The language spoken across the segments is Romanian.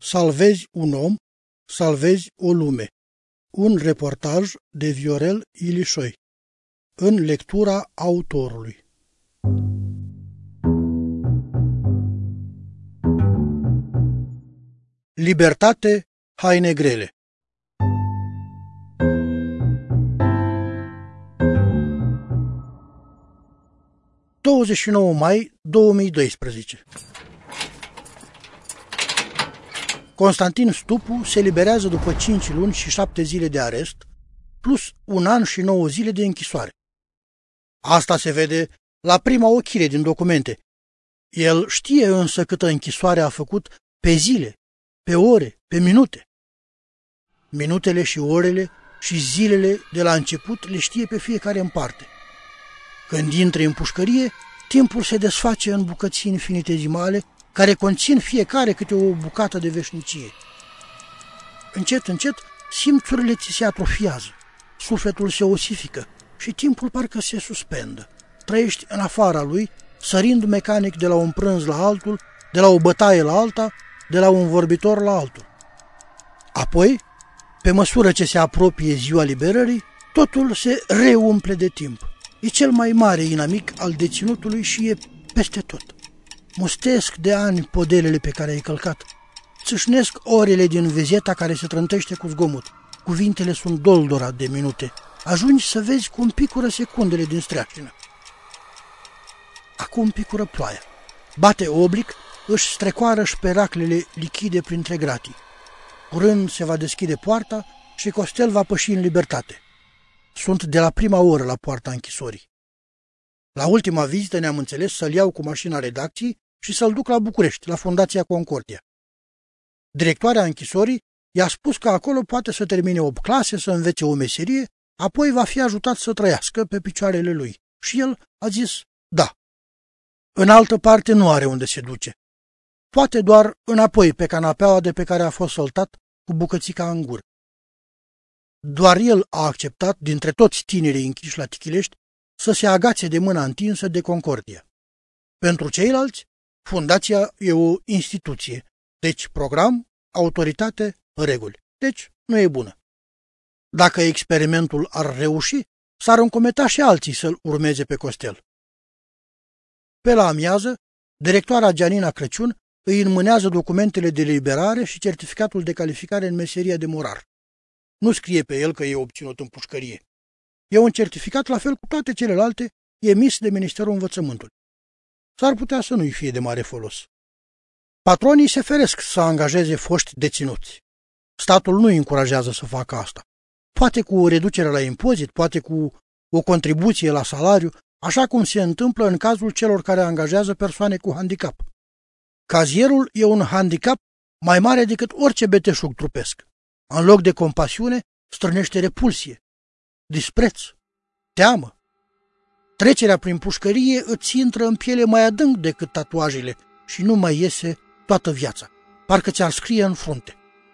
Salvezi un om, salvezi o lume. Un reportaj de Viorel Ilișoi, în lectura autorului. Libertate, haine grele. mai 2012. Constantin Stupu se eliberează după 5 luni și 7 zile de arest, plus 1 an și 9 zile de închisoare. Asta se vede la prima ochire din documente. El știe însă câtă închisoare a făcut pe zile, pe ore, pe minute. Minutele și orele și zilele de la început le știe pe fiecare în parte. Când intri în pușcărie, timpul se desface în bucăți infinitezimale care conțin fiecare câte o bucată de veșnicie. Încet, încet, simțurile ți se atrofiază, sufletul se osifică și timpul parcă se suspendă. Trăiești în afara lui, sărind mecanic de la un prânz la altul, de la o bătaie la alta, de la un vorbitor la altul. Apoi, pe măsură ce se apropie ziua liberării, totul se reumple de timp. E cel mai mare inamic al deținutului și e peste tot. Mustesc de ani podelele pe care ai călcat. Țâșnesc orele din vezeta care se trântește cu zgomot. Cuvintele sunt doldora de minute. Ajungi să vezi cum picură secundele din streașină. Acum picură ploaia. Bate oblic, își strecoară șperaclele lichide printre gratii. Curând se va deschide poarta și Costel va păși în libertate. Sunt de la prima oră la poarta închisorii. La ultima vizită ne-am înțeles să-l iau cu mașina redacției și să-l duc la București, la Fundația Concordia. Directoarea închisorii i-a spus că acolo poate să termine 8 clase, să învețe o meserie, apoi va fi ajutat să trăiască pe picioarele lui. Și el a zis da. În altă parte nu are unde se duce. Poate doar înapoi pe canapeaua de pe care a fost săltat cu bucățica în gură. Doar el a acceptat, dintre toți tinerii închiși la Tichilești, să se agațe de mâna întinsă de Concordia. Pentru ceilalți, fundația e o instituție, deci program, autoritate, reguli. Deci nu e bună. Dacă experimentul ar reuși, s-ar încometa și alții să-l urmeze pe Costel. Pe la amiază, directoarea Gianina Crăciun îi înmânează documentele de eliberare și certificatul de calificare în meseria de morar. Nu scrie pe el că e obținut în pușcărie. E un certificat la fel cu toate celelalte emis de Ministerul Învățământului. S-ar putea să nu-i fie de mare folos. Patronii se feresc să angajeze foști deținuți. Statul nu îi încurajează să facă asta. Poate cu o reducere la impozit, poate cu o contribuție la salariu, așa cum se întâmplă în cazul celor care angajează persoane cu handicap. Cazierul e un handicap mai mare decât orice beteșug trupesc. În loc de compasiune, strânește repulsie, dispreț, teamă. Trecerea prin pușcărie îți intră în piele mai adânc decât tatuajele și nu mai iese toată viața. Parcă ți-ar scrie în frunte.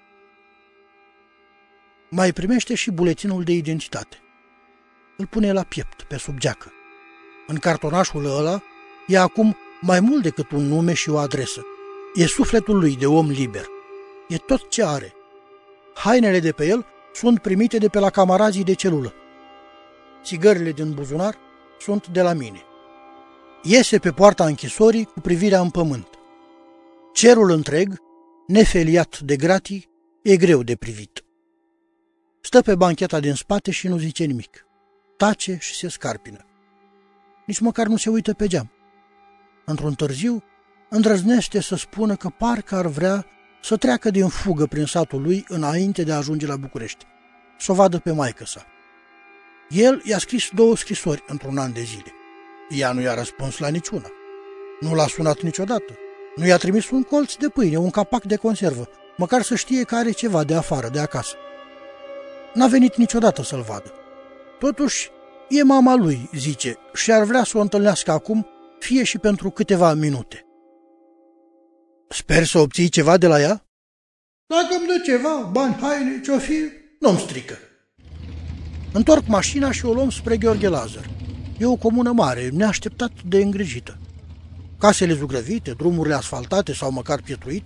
Mai primește și buletinul de identitate. Îl pune la piept, pe sub geacă. În cartonașul ăla e acum mai mult decât un nume și o adresă. E sufletul lui de om liber. E tot ce are. Hainele de pe el sunt primite de pe la camarazii de celulă. Țigările din buzunar sunt de la mine. Iese pe poarta închisorii cu privirea în pământ. Cerul întreg, nefeliat de gratii, e greu de privit. Stă pe bancheta din spate și nu zice nimic. Tace și se scarpină. Nici măcar nu se uită pe geam. Într-un târziu, îndrăznește să spună că parcă ar vrea să treacă din fugă prin satul lui înainte de a ajunge la București, să o vadă pe maică-sa. El i-a scris 2 scrisori într-un an de zile. Ea nu i-a răspuns la niciuna. Nu l-a sunat niciodată. Nu i-a trimis un colț de pâine, un capac de conservă, măcar să știe că are ceva de afară, de acasă. N-a venit niciodată să-l vadă. Totuși, e mama lui, zice, și ar vrea să o întâlnească acum, fie și pentru câteva minute. Sper să obții ceva de la ea? Dacă îmi dă ceva, bani, haine, ce-o fi, nu-mi strică. Întorc mașina și o luăm spre Gheorghe Lazar. E o comună mare, neașteptat de îngrijită. Casele zugrăvite, drumurile asfaltate sau măcar pietruite,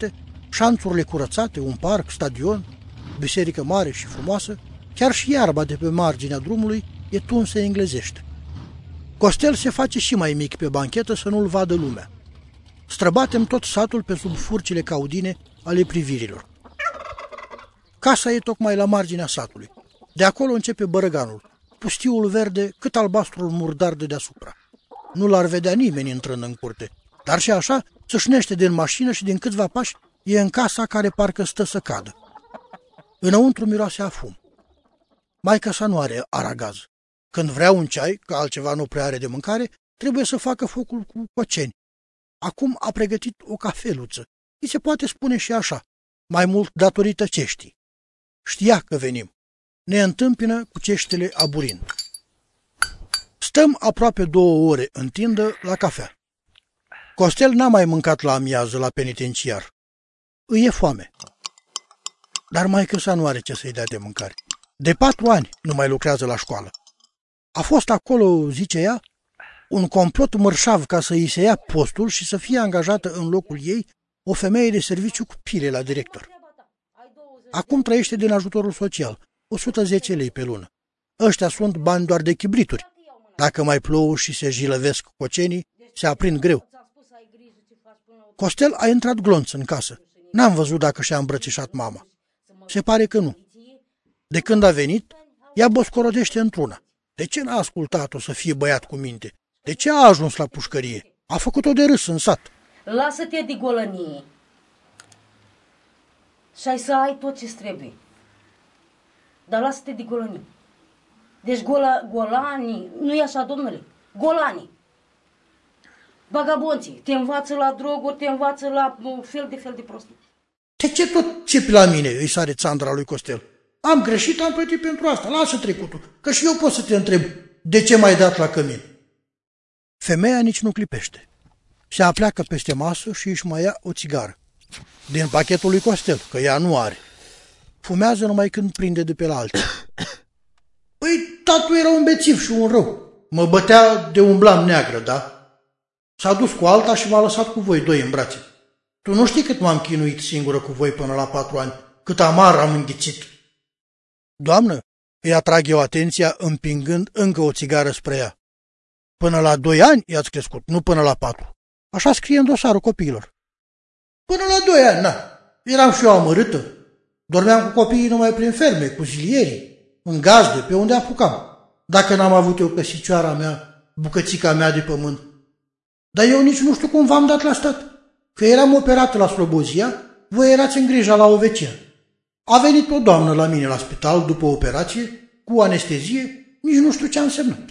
șanțurile curățate, un parc, stadion, biserică mare și frumoasă, chiar și iarba de pe marginea drumului e tunsă englezește. Costel se face și mai mic pe banchetă să nu-l vadă lumea. Străbatem tot satul pe sub furcile caudine ale privirilor. Casa e tocmai la marginea satului. De acolo începe bărăganul, pustiul verde cât albastrul murdar de deasupra. Nu l-ar vedea nimeni intrând în curte, dar și așa țâșnește din mașină și din câțiva pași e în casa care parcă stă să cadă. Înăuntru miroase a fum. Maică-sa nu are aragaz. Când vrea un ceai, că altceva nu prea are de mâncare, trebuie să facă focul cu coceni. Acum a pregătit o cafeluță. Îi se poate spune și așa, mai mult datorită ceștii. Știa că venim. Ne întâmpină cu ceștele aburind. Stăm aproape 2 ore în tindă la cafea. Costel n-a mai mâncat la amiază la penitenciar. Îi e foame. Dar maică-sa nu are ce să-i dea de mâncare. De 4 ani nu mai lucrează la școală. A fost acolo, zice ea, un complot mărșav ca să îi se ia postul și să fie angajată în locul ei o femeie de serviciu cu pile la director. Acum trăiește din ajutorul social, 110 lei pe lună. Ăștia sunt bani doar de chibrituri. Dacă mai plouă și se jilăvesc cocenii, se aprind greu. Costel a intrat glonț în casă. N-am văzut dacă și-a îmbrățișat mama. Se pare că nu. De când a venit, ea boscorodește într-una. De ce n-a ascultat-o să fie băiat cu minte? De ce a ajuns la pușcărie? A făcut-o de râs în sat. Lasă-te de golănie și ai să ai tot ce-ți trebuie. Dar lasă-te de golănie. Deci golanii, nu e așa, domnule? Golanii. Vagabonții, te învață la droguri, te învață la fel de prostii. De ce tot țipi la mine? Îi sare țandra lui Costel. Am greșit, am plătit pentru asta, lasă trecutul, că și eu pot să te întreb de ce m-ai dat la cămin. Femeia nici nu clipește. Se apleacă peste masă și își mai ia o țigară. Din pachetul lui Costel, că ea nu are. Fumează numai când prinde de pe la alții. Păi, tatu era un bețiv și un rău. Mă bătea de un blam neagră, da? S-a dus cu alta și m-a lăsat cu voi 2 în brațe. Tu nu știi cât m-am chinuit singură cu voi până la 4 ani, cât amar am înghițit. Doamnă, îi atrag eu atenția împingând încă o țigară spre ea. Până la 2 ani i-ați crescut, nu până la 4. Așa scrie în dosarul copiilor. Până la 2 ani, na. Eram și eu amărâtă. Dormeam cu copiii numai prin ferme, cu zilierii, în gazde, pe unde apucam. Dacă n-am avut eu căsicioara mea, bucățica mea de pământ. Dar eu nici nu știu cum v-am dat la stat. Că eram operată la Slobozia, voi erați în grija la o vecină. A venit o doamnă la mine la spital după operație, cu anestezie, nici nu știu ce a însemnat.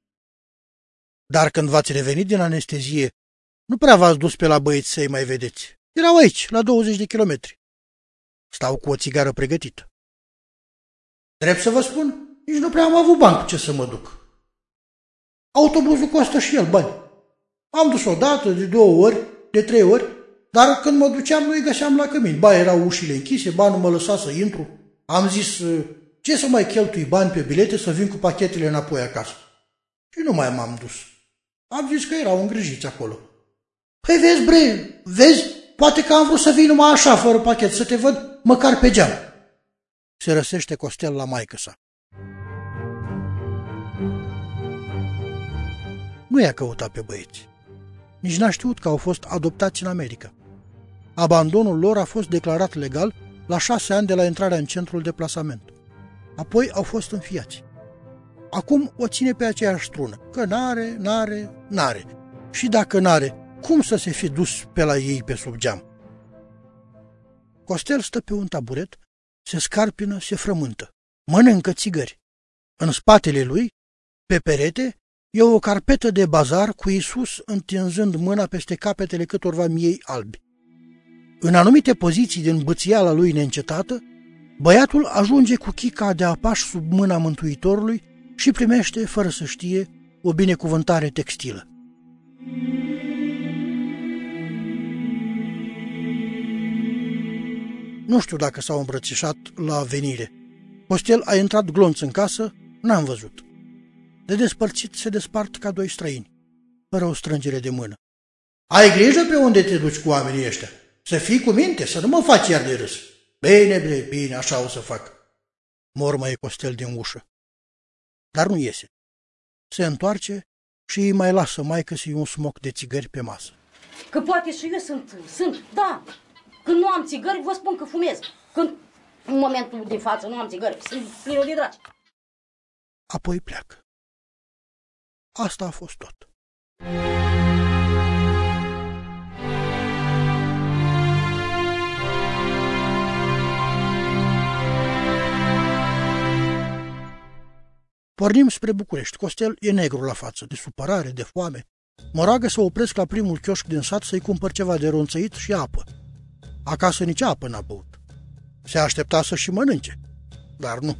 Dar când v-ați revenit din anestezie, nu prea v-ați dus pe la băieți să-i mai vedeți. Erau aici, la 20 de kilometri. Stau cu o țigară pregătită. Drept să vă spun, nici nu prea am avut bani cu ce să mă duc. Autobuzul costă și el bani. Am dus o dată, de 2 ori, de 3 ori, dar când mă duceam nu-i găseam la cămin. Ba erau ușile închise, ba nu mă lăsa să intru. Am zis, ce să mai cheltui bani pe bilete să vin cu pachetele înapoi acasă. Și nu mai m-am dus. Am zis că erau îngrijiți acolo. Păi vezi, bre, vezi? Poate că am vrut să vin numai așa, fără pachet, să te văd măcar pe geam. Se răsește Costel la maică-sa. Nu i-a căutat pe băieți. Nici n-a știut că au fost adoptați în America. Abandonul lor a fost declarat legal la 6 ani de la intrarea în centrul de plasament. Apoi au fost înfiați. Acum o ține pe aceeași strună, că n-are. Și dacă n-are, cum să se fi dus pe la ei pe sub geam? Costel stă pe un taburet, se scarpină, se frământă, mănâncă țigări. În spatele lui, pe perete, e o carpetă de bazar cu Iisus întinzând mâna peste capetele câtorva miei albi. În anumite poziții din bățiala lui neîncetată, băiatul ajunge cu chica de apaș sub mâna Mântuitorului și primește, fără să știe, o binecuvântare textilă. Nu știu dacă s-au îmbrățișat la venire. Costel a intrat glonț în casă, n-am văzut. De despărțit se despart ca 2 străini, fără o strângere de mână. Ai grijă pe unde te duci cu oamenii ăștia. Să fii cu minte, să nu mă faci iar de râs. Bine, bine, așa o să fac. Mormăie Costel din ușă. Dar nu iese. Se întoarce și îi mai lasă maică-și un smoc de țigări pe masă. Că poate și eu sunt, da. Când nu am țigări, vă spun că fumez. Când, în momentul de față, nu am țigări, sunt plină de dragi. Apoi pleacă. Asta a fost tot. Pornim spre București. Costel e negru la față, de supărare, de foame. Mă roagă să opresc la primul chioșc din sat să-i cumpăr ceva de ronțăit și apă. Acasă nici apă n-a băut. Se aștepta să și mănânce, dar nu.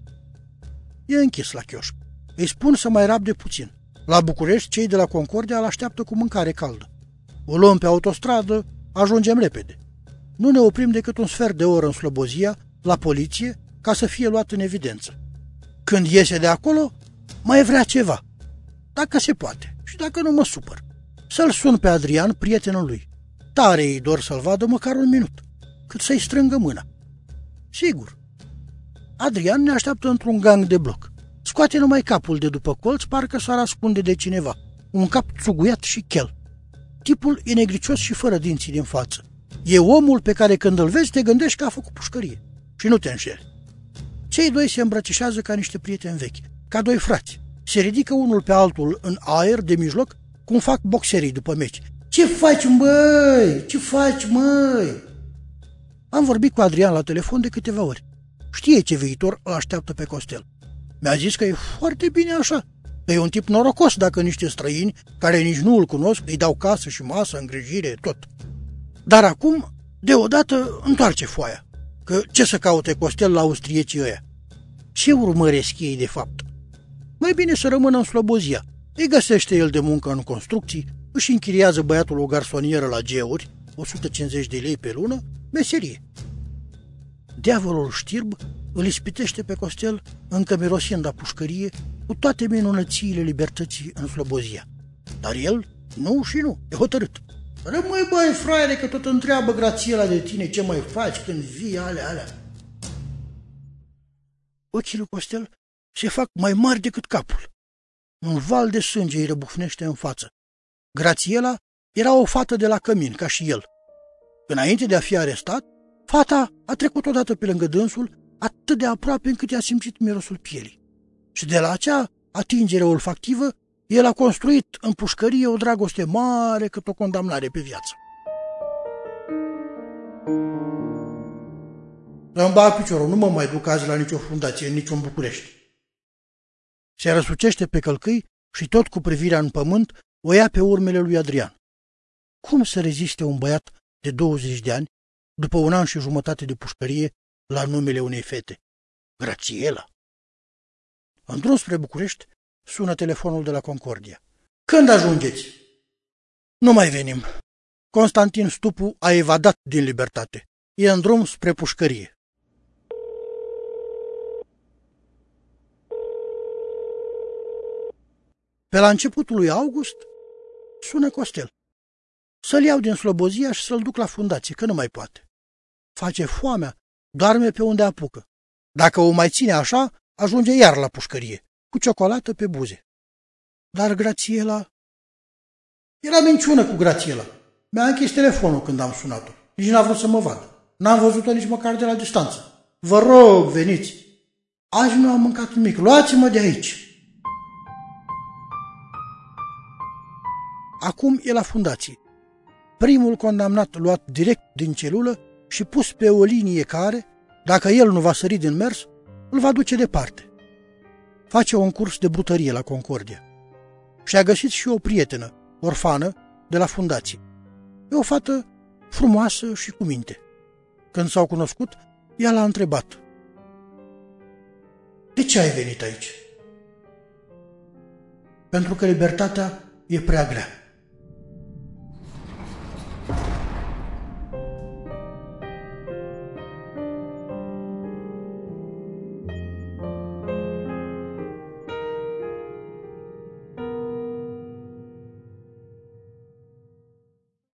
E închis la chioșc. Îi spun să mai rabde puțin. La București, cei de la Concordia îl așteaptă cu mâncare caldă. O luăm pe autostradă, ajungem repede. Nu ne oprim decât un sfert de oră în Slobozia, la poliție, ca să fie luat în evidență. Când iese de acolo, mai vrea ceva. Dacă se poate și dacă nu mă supăr. Să-l sun pe Adrian, prietenul lui. Tare îi dor să-l vadă măcar un minut, cât să-i strângă mâna. Sigur. Adrian ne așteaptă într-un gang de bloc. Scoate numai capul de după colț, parcă s-ar ascunde de cineva. Un cap țuguiat și chel. Tipul e negricios și fără dinții din față. E omul pe care când îl vezi te gândești că a făcut pușcărie. Și nu te înșeli. Cei doi se îmbrățișează ca niște prieteni vechi, ca doi frați. Se ridică unul pe altul în aer de mijloc, cum fac boxerii după meci. Ce faci, măi? Ce faci, măi? Am vorbit cu Adrian la telefon de câteva ori. Știe ce viitor îl așteaptă pe Costel. Mi-a zis că e foarte bine așa. Că e un tip norocos dacă niște străini, care nici nu îl cunosc, îi dau casă și masă, îngrijire, tot. Dar acum, deodată, întoarce foaia. Că ce să caute Costel la austriecii ăia? Ce urmăresc ei de fapt? Mai bine să rămână în Slobozia. Îi găsește el de muncă în construcții, își închiriază băiatul o garsonieră la Geuri, 150 de lei pe lună, meserie. Diavolul știrb îl ispitește pe Costel, încă mirosind a pușcărie, cu toate minunățiile libertății în Slobozia. Dar el, nu și nu, e hotărât. Rămâi, băi, fraiere, că tot întreabă Grațiela de tine ce mai faci când vii alea. Ochii lui Costel se fac mai mari decât capul. Un val de sânge îi răbufnește în față. Grațiela era o fată de la cămin, ca și el. Înainte de a fi arestat, fata a trecut odată pe lângă dânsul, atât de aproape încât i-a simțit mirosul pielii. Și de la acea atingere olfactivă, el a construit în pușcărie o dragoste mare cât o condamnare pe viață. Îmi bag piciorul, nu mă mai duc azi la nicio fundație, nici în București. Se răsucește pe călcâi și tot cu privirea în pământ o ia pe urmele lui Adrian. Cum să reziste un băiat de 20 de ani, după un an și jumătate de pușcărie, la numele unei fete? Grațiela. În drum spre București, sună telefonul de la Concordia. Când ajungeți? Nu mai venim. Constantin Stupu a evadat din libertate. E în drum spre pușcărie. Pe la începutul lui august, sună Costel. Să-l iau din Slobozia și să-l duc la fundație, că nu mai poate. Face foamea, doarme pe unde apucă. Dacă o mai ține așa, ajunge iar la pușcărie, cu ciocolată pe buze. Dar Grațiela... Era minciună cu Grațiela. Mi-a închis telefonul când am sunat-o. Nici n-a vrut să mă vadă. N-am văzut-o nici măcar de la distanță. Vă rog, veniți. Azi nu am mâncat nimic. Luați-mă de aici. Acum e la fundație. Primul condamnat luat direct din celulă și pus pe o linie care, dacă el nu va sări din mers, îl va duce departe. Face un curs de brutărie la Concordia. Și-a găsit și o prietenă, orfană, de la fundație. E o fată frumoasă și cu minte. Când s-au cunoscut, ea l-a întrebat. De ce ai venit aici? Pentru că libertatea e prea grea.